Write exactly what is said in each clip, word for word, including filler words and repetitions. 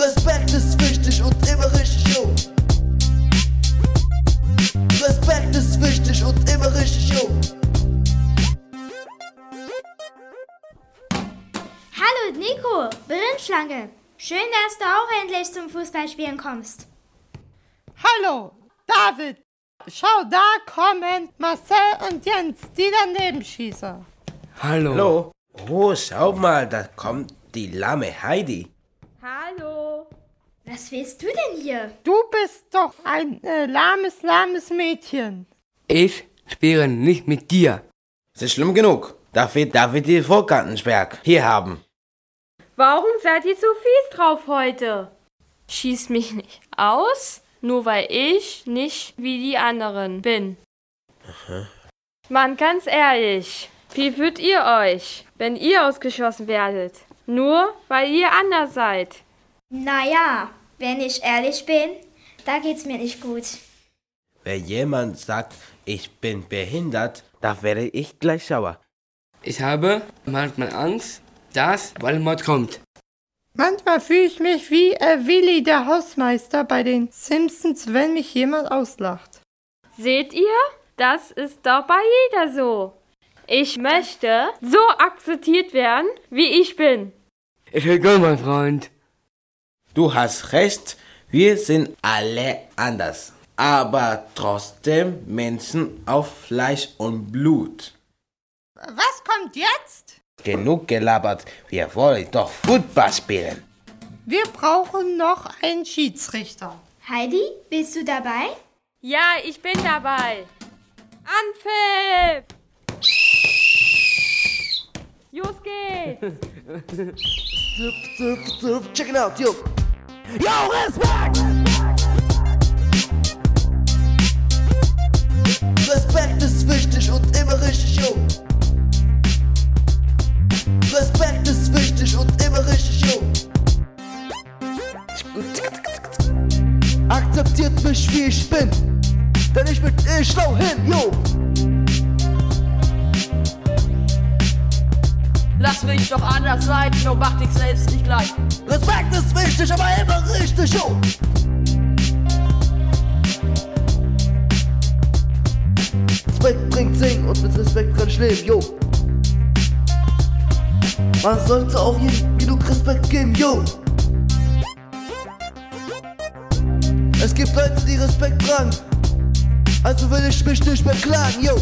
Respekt ist wichtig und immer richtig, yo. Respekt ist wichtig und immer richtig, yo. Hallo Nico, Brillenschlange. Schön, dass du auch endlich zum Fußballspielen kommst. Hallo, David. Schau, da kommen Marcel und Jens, die daneben schießen. Hallo. Hallo. Oh, schau mal, da kommt die lahme Heidi. Hallo. Was willst du denn hier? Du bist doch ein äh, lahmes, lahmes Mädchen. Ich spiele nicht mit dir. Es ist schlimm genug. Dafür darf ich die Vorgartensperg hier haben. Warum seid ihr so fies drauf heute? Schießt mich nicht aus, nur weil ich nicht wie die anderen bin. Aha. Mann, ganz ehrlich, wie fühlt ihr euch, wenn ihr ausgeschossen werdet? Nur weil ihr anders seid. Naja, wenn ich ehrlich bin, da geht's mir nicht gut. Wenn jemand sagt, ich bin behindert, da werde ich gleich sauer. Ich habe manchmal Angst, dass Voldemort kommt. Manchmal fühle ich mich wie äh, Willi, der Hausmeister bei den Simpsons, wenn mich jemand auslacht. Seht ihr? Das ist doch bei jeder so. Ich möchte so akzeptiert werden, wie ich bin. Ich will gehen, mein Freund. Du hast recht, wir sind alle anders. Aber trotzdem Menschen auf Fleisch und Blut. Was kommt jetzt? Genug gelabert, wir wollen doch Football spielen. Wir brauchen noch einen Schiedsrichter. Heidi, bist du dabei? Ja, ich bin dabei. Anpfiff! Los geht's! Zup, zup, zup, check it out, yo. Yo, Respekt! Respekt ist wichtig und immer richtig, yo. Respekt ist wichtig und immer richtig, yo. Akzeptiert mich, wie ich bin, denn ich bin eh schlau hin, yo. Lass mich doch anders sein, nur mach dich selbst nicht gleich. Respekt ist wichtig, aber immer richtig, yo. Respekt bringt Singen und mit Respekt kann ich leben, yo. Man sollte auf jeden genug Respekt geben, yo. Es gibt Leute, die Respekt tragen, also will ich mich nicht mehr klagen, yo.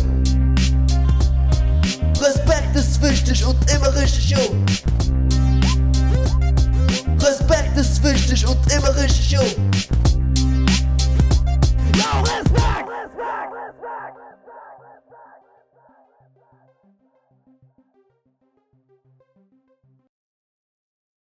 Respekt ist wichtig und immer richtig, yo. Respekt ist wichtig und immer richtig, yo.